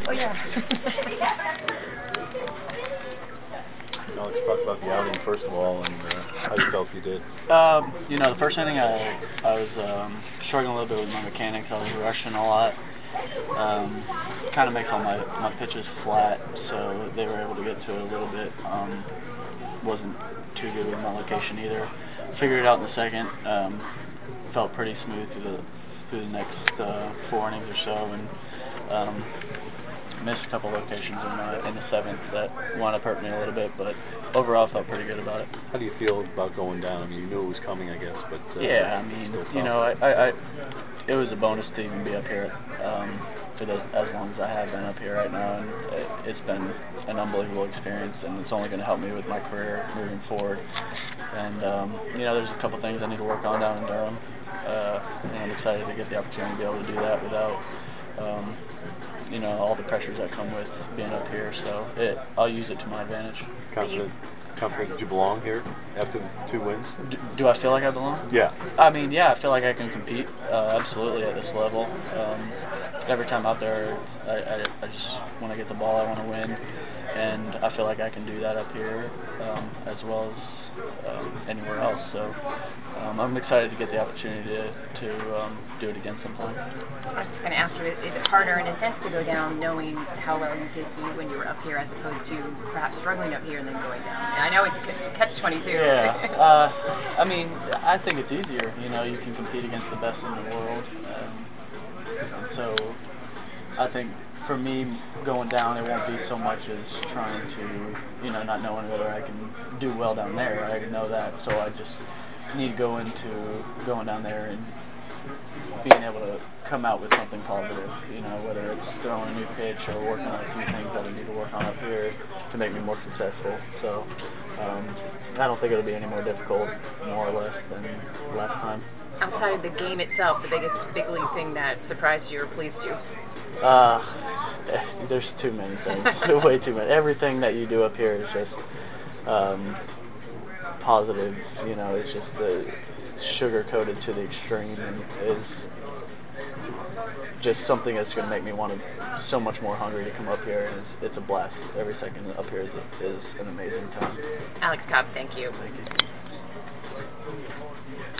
Oh, yeah. Alex, talk about the outing first of all, and how you felt you did. You know, the first inning I was struggling a little bit with my mechanics. I was rushing a lot. Kind of makes all my pitches flat, so they were able to get to it a little bit. Wasn't too good with my location either. Figured it out in the second. Felt pretty smooth through the next 4 innings or so, and missed a couple locations in the seventh that wound up hurting me a little bit, but overall I felt pretty good about it. How do you feel about going down? I mean, you knew it was coming, I guess, but yeah, I mean, you know, it was a bonus to even be up here for as long as I have been up here right now, and it's been an unbelievable experience, and it's only going to help me with my career moving forward. And you know, there's a couple things I need to work on down in Durham, and I'm excited to get the opportunity to be able to do that without you know, all the pressures that come with being up here, so I'll use it to my advantage. Confident that you belong here after the 2 wins? Do I feel like I belong? Yeah. I mean, yeah, I feel like I can compete absolutely at this level. Every time out there, I just, when I get the ball, I want to win, and I feel like I can do that up here as well as anywhere else. So I'm excited to get the opportunity to do it again sometime. I was just going to ask you, is it harder in a sense to go down knowing how well you did do when you were up here as opposed to perhaps struggling up here and then going down? And I know it's catch-22. Yeah. I mean, I think it's easier. You know, you can compete against the best in the world. So I think for me, going down, it won't be so much as trying to, you know, not knowing whether I can do well down there. I already know that, so I just need to go into going down there and being able to come out with something positive, you know, whether it's throwing a new pitch or working on a few things that I need to work on up here to make me more successful. So I don't think it'll be any more difficult, more or less, than last time. Outside of the game itself, the biggest big league thing that surprised you or pleased you? There's too many things. Way too many. Everything that you do up here is just positive. You know, it's just sugar coated to the extreme, and is just something that's going to make me want to so much more hungry to come up here. And it's a blast. Every second up here is an amazing time. Alex Cobb, thank you. Thank you.